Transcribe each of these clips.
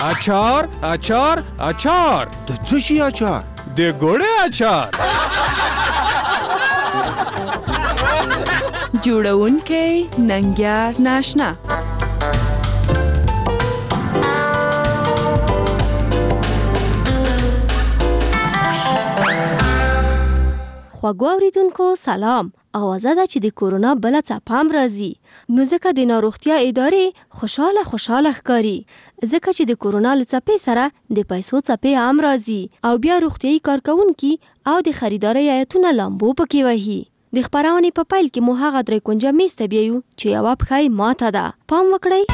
اچار اچار اچار د څه شي اچار؟ د ګوړې اچار. جوړونکی ننګیار ناشنا. خواږو اوریدونکو سلام. اوازه ده چې د کورونا بله څپه هم راځي، نو ځکه د ناروغتیا ادارې خوشاله ښکاري، ځکه چې د کورونا له څپې سره د پیسو څپې هم راځي او بیا روغتیایي کارکوونکي او د خریدارۍ ایتونه لامبو پکې وهي. د خپرونې په پیل کې مو هغه درې کونجه میز ته بیایو چې یوه پښه یې ماته ده. پام وکړئ.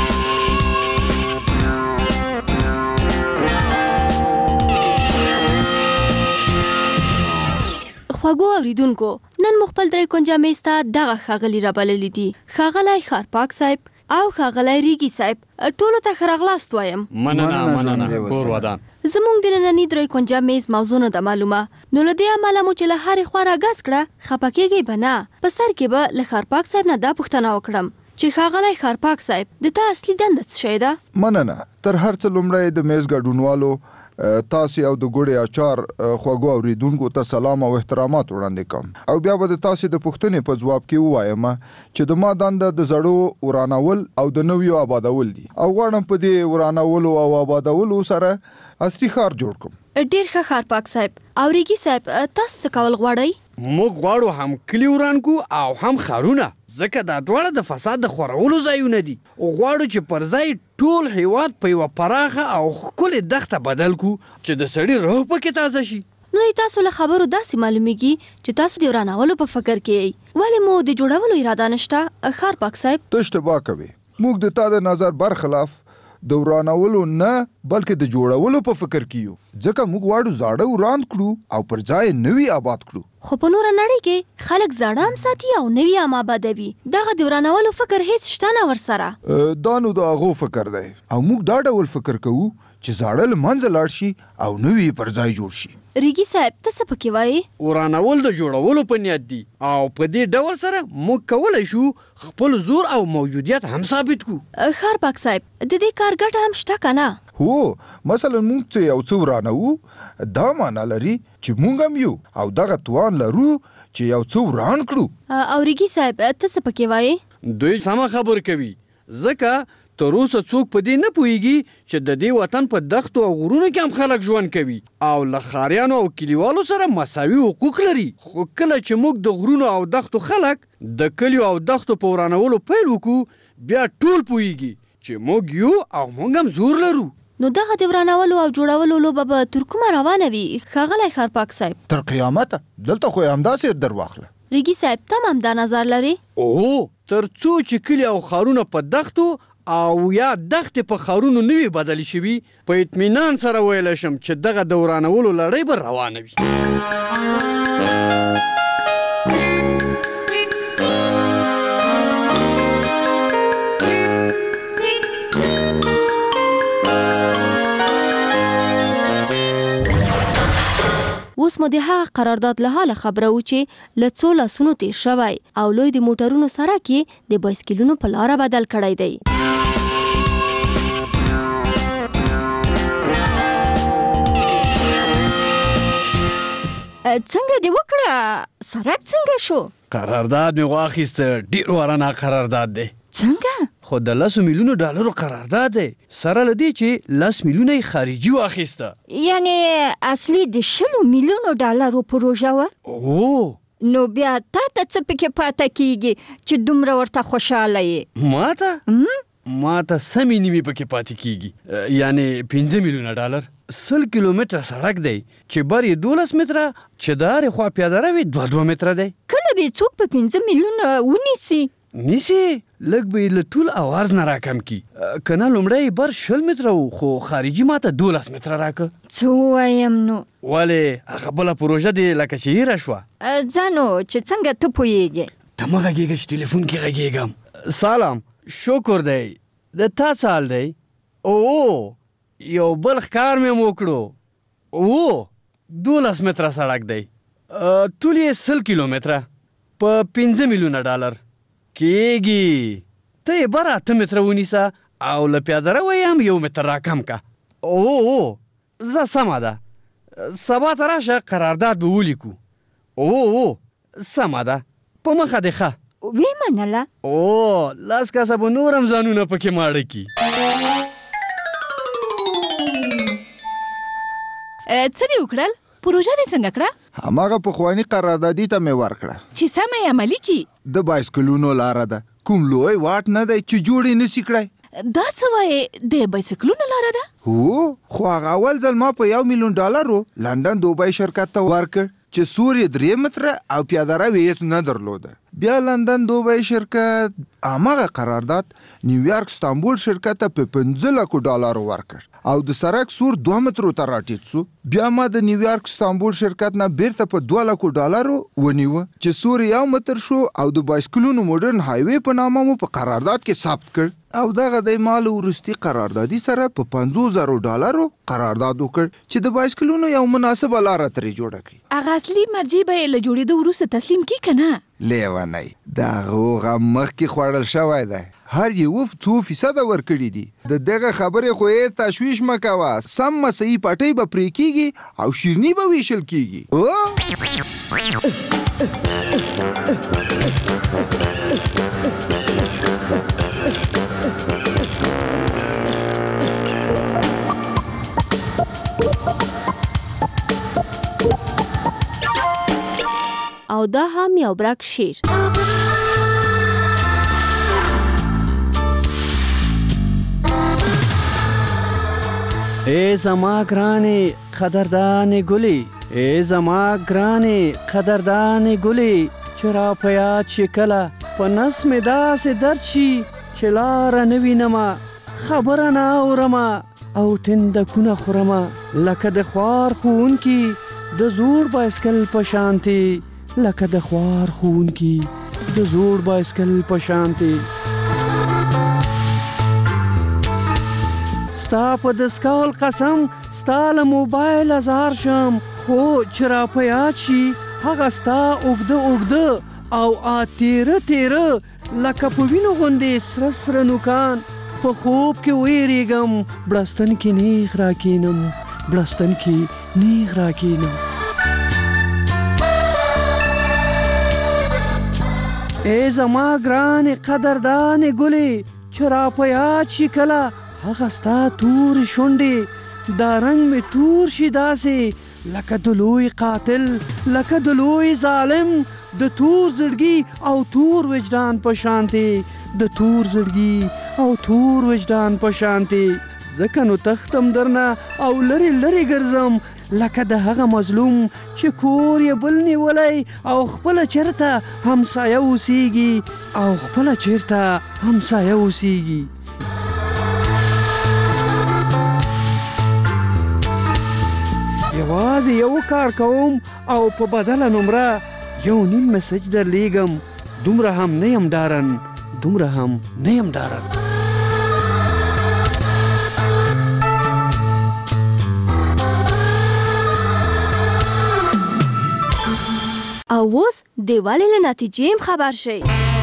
خواږو اوریدونکو، نن مو خپل درې کونجه میز ته دغه ښاغلي رابللي دي: ښاغلی ښارپاک صاحب او ښاغلی ریګي صاحب. ټولو ته ښه راغلاست وایم. مننه کور ودان. زموږ د ننني درې کونجه میز موضوع نه ده معلومه، نو له دې امله مو چې له هرې خوا راګز کړه، خفه کېږئ به نه. په سر کې به له ښارپاک صاحب نه دا پوښتنه وکړم چې ښاغلی ښارپاک صاحب، د تا اصلي دنده څه شی ده؟ مننه. تر هر څه لومړی د میز ګډونوالو تاسې او د ګوړې اچار خواږو اوریدونکو ته سلام او احترامات وړاندې کوم، او بیا به د تاسې د پوښتنې په ځواب کې ووایم چې د ما دنده د زړو ورانول او د نویو آبادول دي، او غواړم په دې ورانولو او آبادولو سره عصري ښار جوړ کړم. ډېر ښه ښارپاک صاحب. او ریګي صاحب، تاسو څه کول غواړئ؟ موږ غواړو هم کلي وران کو او هم ښارونه، ځکه دا دواړه د فساد د خورولو ځایونه دي. غواړو چې پر ځای ټول هیواد په یوه پراخه او ښکلې دښته بدل کو چې د سړي روح پکې تازه شي. نو تاسو له خبرو داسې معلومیږي چې تاسو د ورانولو په فکر کې یئ، ولې مو د جوړولو اراده نشته؟ ښارپاک صاحب، ته اشتباه کوې. موږ د تا د نظر برخلاف د ورانولو نه بلکې د جوړولو په فکر کې یو، ځکه موږ غواړو زاړه وران کړو او پر ځای نوي آباد کړو. خو په نوره نړۍ کې خلک زاړه هم ساتي او نوي هم آبادوي. دغه د ورانولو فکر هیڅ شته نه ورسره. دا نو د هغو فکر دی، او موږ دا ډول فکر کوو چې زاړه له منځه لاړ شي او نوي پر ځای جوړ شي. ریګي صاحب، ته څه پکې وایې؟ ورانول د جوړولو په نیت دي، او په دې ډول سره موږ کولی شو خپل زور او موجودیت هم ثابت کو. ښارپاک صاحب، د دې کار ګټه هم شته که نه؟ هو، مثلا موږ چې یو څه ورانوو، دا معنا لري چې موږ هم یو او دغه توان لرو چې یو څه وران کړو. او ریګي صاحب، ته څه پکې وایې؟ دوی سمه خبر کوي، ځکه تر اوسه څوک په دې نه پوهیږي چې د دې وطن په دښتو او غرونو کې هم خلک ژوند کوي او له ښاریانو او کلیوالو سره مساوي حقوق لري. خو کله چې موږ د غرونو او دښتو خلک د کلیو او دښتو په ورانولو پیل وکړو، بیا ټول پوهیږي چې موږ یو او موږ هم زور لرو. نو دغه د ورانولو او جوړولو لوبه به تر کومه روانه وي ښاغلی ښارپاک صاحب؟ تر قیامته. دلته خو یې همداسې در واخله. ریګي صاحب، ته هم همدا نظر لرې؟ تر څو چې کلي او ښارونه په دښتو او یا دښتې په ښارونو نوي بدلې شوي، په اطمینان سره ویلی شم چې دغه د ورانولو لړۍ به روانه وي. اوس مو د هغه قرارداد له حاله خبره و چې له څو لاسونو تیر شوی او لوی د موټرونو سره کې د بایسکلونو په لاره بدل کړی دی. څنګه دې وکړه؟ سرک څنګه شو؟ قرارداد مې واخیسته، ډېر ورانه قرارداد دی. څنګه؟ خو د 10 میلیونو ډالرو قرارداد دی، سره له دې چې 10 میلیونه یې خارجي واخیسته. یعنی اصلي د 20 میلیونو ډالرو پروژه وه؟ نو بیا تا ته څه پکې پاته کیږي چې دومره ورته خوشحاله یې؟ ماته سمې نیمې پکې پاتې کیږي، یعنی 5 میلیونه ډالر. 100 کیلومتره سړک دی چې بر یې 12 متره، چې د هرې خوا پیاده روي 2 متره دی. کله به څوک په 5 میلیونه ونیسي؟ لږ به یې له ټول عوارض نه راکم کی، که نه لومړی بر 20 متره و، خو خارجي ماته 12 متره راکه. څه ووایم نو؟ ولې هغه بله پروژه دی لکه چې هیره شوه. ځانو چې څنګه ته پوهیږې؟ ته مه غږېږه چې ټلیفون کې غږېږم. سلام، شکر دی. د تا څه حال دی؟ یو بل ښکار مې وکړو. 12 متره سړک دی، ټول یې 100 کیلومتره په 5 میلیونه ډالر کېږي. ته یې بر 8 متره ونیسه او له پیاده روۍ هم 1 متر راکم کا. او زه سمه ده، سبا ته راشه قرارداد به ولیکو. او سمه ده، په مخه دې ښه. وی منله. او 10 کسه به نور هم ځانونه پکې ماړه کي. څه دې وکړل؟ پروژه دې څنګه کړه؟ هماغه پخواني قراردادي ته مې ورکړه چې سمه یې عملي کړي. د بایسکلونو لاره ده، کوم لوی واټ نه دی چې جوړ یې نشي کړی. دا څه وایې د بایسکلونو لاره ده؟ هو خو هغه اول ځل ما په $1 ملیون لندن دوبۍ شرکت ته ورکړ چې سور یې 3 متره او پیاده روی هیڅ نه درلوده. بیا لندن دوبۍ شرکت هماغه قرارداد نیویارک استانبول شرکت ته په $15 ورکړ او د سړک سور 2 مترو ته راټیټ سو. بیا ما د نیویارک استانبول شرکت نه بیرته په $200 ونیوه چې سور 1 متر شو او د بایسکلونو مدرن هایوی په نامه مو په قرارداد کې ثبت کړ او دغه د مال ورستی قراردادي سره په $50,000 قرارداد وکړ چې د بایسکلونو یو مناسبه لاره ترې جوړه کړي. هغه اصلي مرجع به له جوړېدو وروسته تسلیم کی کنه؟ لیونی دغه غم مخکې خوړل شوی دی، هر یو 2% ورکړي دي. د دغه خبرې خو یې تشویش مه کوه، سم صحیح پټۍ به پرې کیږي او شیرني به ویشل کیږي. او دا هم یو برک شیر. ای زما ګرانې قدردانې ګلې، ای زما ګرانې قدردانې ګلې، چې را په یاد چې کله په نس مې داسې درد شي چې لاره نه وینمه، خبره نه اورمه او تندکونه خورمه، لکه د خوار ښوونکي د زوړ بایسکل په شانتې، لکه د خوار ښوونکي د زوړ بایسکل په شانتې. ستا په دستکول قسم ستا له موبایل ازار شم، خو چې را په یاد شي هغه ستا اوږده او تیره لکه په وینو غوندې سره نوکان، په خوب کې ویریږم بړستن کې نیغ راکینم، بړستن کې نیغ راکینم. ای زما ګرانې قدردانې ګلې، چې را په یاد شي کله هغه ستا تورې شونډې، دا رنګ مې تور شي داسې لکه د لوی قاتل، لکه د لوی ظالم، د تور زړګي او تور وجدان په شانتې، د تور زړګي او تور وجدان په شانتې. ځکه نو تختم درنه او لرې ګرځم، لکه د هغه مظلوم چې کور یې بل نیولی او خپله چېرته همسایه اوسیږي، او خپله چېرته همسایه اوسیږي. یوازې یو کار کوم او په بدله نمره 1.5 مسج درلیږم، دومره هم نه یم ډارن، دومره هم نه یم ډارن. او اوس د والي له نتیجې هم خبر شئ.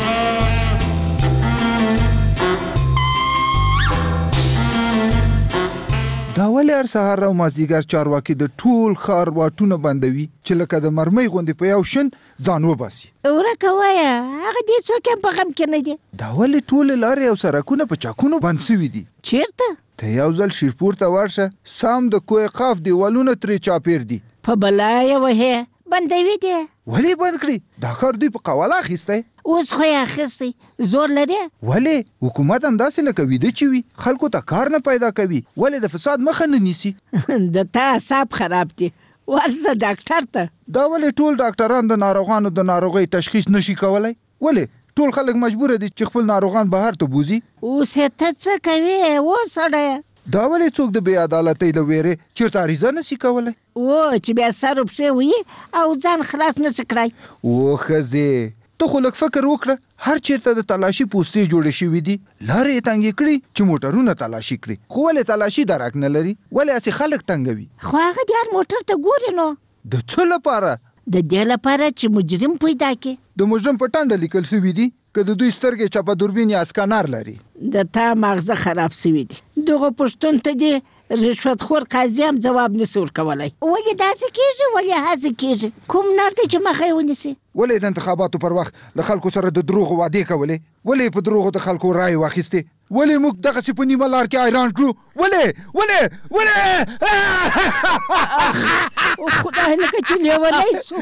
دا ولې هر سهار او مازدیګر چارواکي د ټول ښار واټونه بندوي چې لکه د مرمۍ غوندې په یو شن ځان وباسي؟ ورکه وایه هغه دې څوک هم په غم کې نه دي. دا ولې ټولې لارې او سړکونه په چاکونو بند سوي دي؟ چیرته؟ ته یو ځل شیرپور ته ورشه، سام د کوه قاف دیوالونه ترې چاپیر دي. په بلا یې وهې بندوي دي. ولې بند کړي؟ دا کار دوی په قواله اخیستی. اوس خو یې اخیستی، زور لري. ولې حکومت هم داسې لکه ویده چې وي، خلکو ته کار نه پیدا کوي، ولې د فساد مخه نه نیسي؟ د تا اعصاب خراب دي، ورځه ډاکټر ته. دا ولې ټول ډاکټران د ناروغانو د ناروغۍ تشخیص نشي کولی؟ ولې ټول خلک مجبور دي چې خپل ناروغان بهر ته بوزي؟ اوس ته څه کوې و سړی؟ دا ولې څوک د بې عدالتۍ له ویرې چېرته عریضه نشي کولی؟ چې بیا سر و پښې وي او ځان خلاص نشي کړی. ښځې ته خو لږ فکر وکړه، هر چېرته د تلاشي پوستې جوړې شوي دي، لارې یې تنګې کړي چې موټرونه تلاشي کړي، خو ولې تلاشي درک نه لري؟ ولې هسې خلک تنګوي؟ خو هغه د هر موټر ته ګوري نو. د څه لپاره؟ د دې لپاره چې مجرم پیدا کړي. د مجرم په ټنډه لیکل شوي دي که د دوی سترګې چپه دوربین یا اسکانر لري. د تا مغزه خراب سوي دي. دغه پښتون ته دې رشوت خور قاضي هم ځواب نشي ورکولی. ولې داسې کېږي؟ ولې هسې کېږي؟ کوم نر دی چې مخه یې ونیسي؟ ولې د انتخاباتو پر وخت له خلکو سره د دروغو وعدې کولې؟ ولې په دروغو د خلکو رایې واخیستې؟ ولې موږ دغسې په نیمه لار کې حیران کړو؟ ولې خدای لکه چې لیونی سو.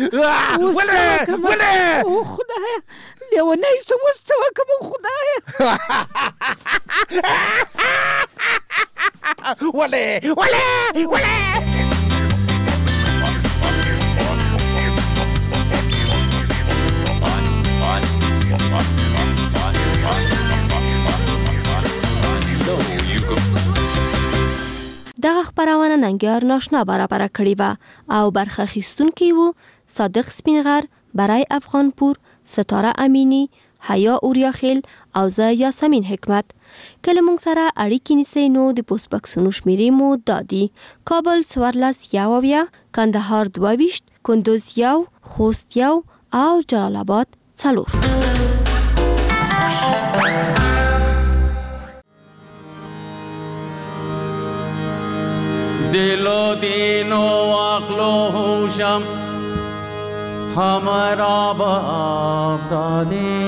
او خدای لیونی سو، اوس څه وکړم خدایه؟ ولې دغه خپرونه ننګیار ناشنا برابره کړې وه او برخه اخیستونکي وو صادق سپینغر، برای افغانپور، ستاره امینی، حیا اوریاخیل او زه یاسمین حکمت. که له موږ سره اړیکې نیسئ نو د پوسټ بکسونو شمیرې مو دا دي: کابل 14 کندهار 22 کندوز 1 خوست 1 او جلال آباد 4. دلو دینو عقلو ہوشم ہمارا باپ دادی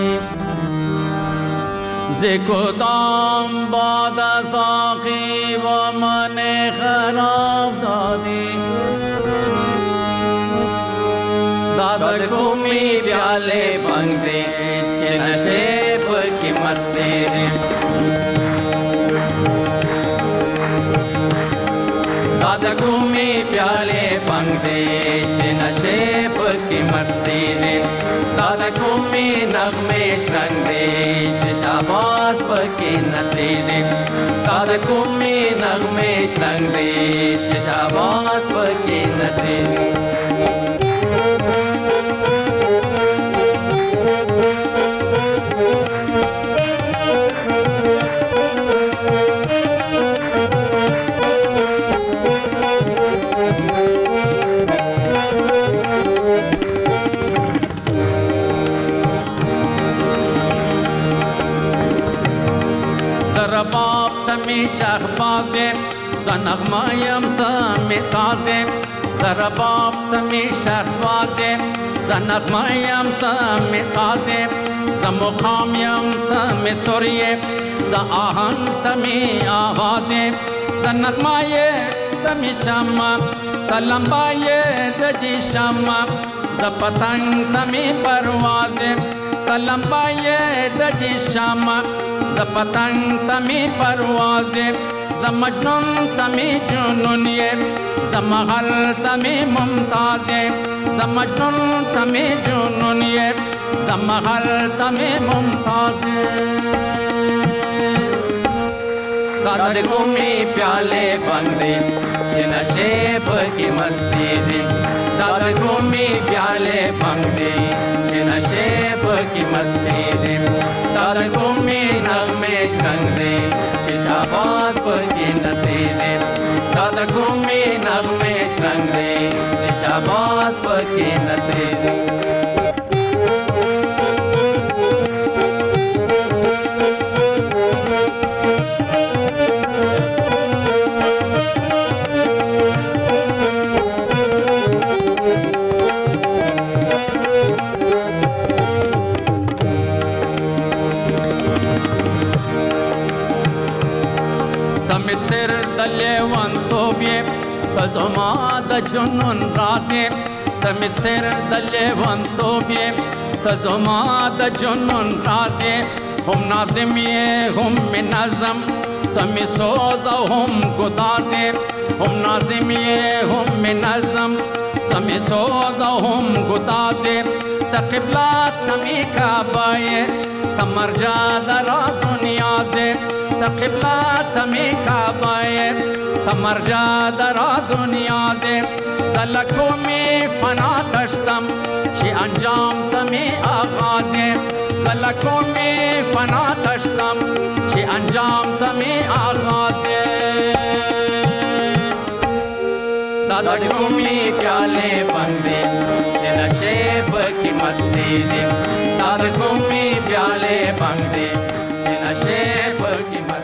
زکدام باد ساقی و من خراب دادی دادا کومی پیالے بنگ دے چھ نشے پر کی مستی دے دادا کومی پیالے بنگ دے چھ نشے پر کی مستی دے دادا کومی نغمش رنگ دے چھ شاباز پر کی نتی دے دادا کومی نغمش رنگ دے چھ شاباز پر کی نتی دے باپ تمی شهبازم زنغمایم تمی سازم زر باپ تمی شهبازم زنغمایم تمی سازم زمقامیم تمی سریم ز آهنگ تمی آوازم زنغمای تمی شمم تلمبای دجی شمم ز پتنگ تمی پروازم تلمبای دجی شمم ز پتنگ تمی پروازم ز مجنون تمی جنونیم ز مغل تمی ممتازم ز مجنون تمی جنونیم ز مغل تمی ممتازم دادا کومی پیالے بندے چھ نشے پر کی مستی جی دادا کومی پیالے بندے چھ نشے پر کی مستی جی دادا کومی نغمش رنگ دے چھ شاباز پر کی نتی دے دادا کومی نغمش رنگ دے چھ شاباز پر کی نتی دے سر دلیوان توبیم تزما د جنون رازیم تم سر دلیوان توبیم تزما د جنون رازیم هم نازمیه هم منظم تم سوز هم گدازیم هم نازمیه هم منظم تم سوز هم گدازیم تقبلات تمی کعبایه تمرجا درا دنیازیم تقبلات تمی کعبایت تمرجا درا دنیازم زلکومی فنا دشتم چی انجام تمی آغازم زلکومی فنا دشتم چی انجام تمی آغازم دادا کومی پیالے بندے چی نشے پر کی مستی جم دادا کومی پیالے بندے نشې پکې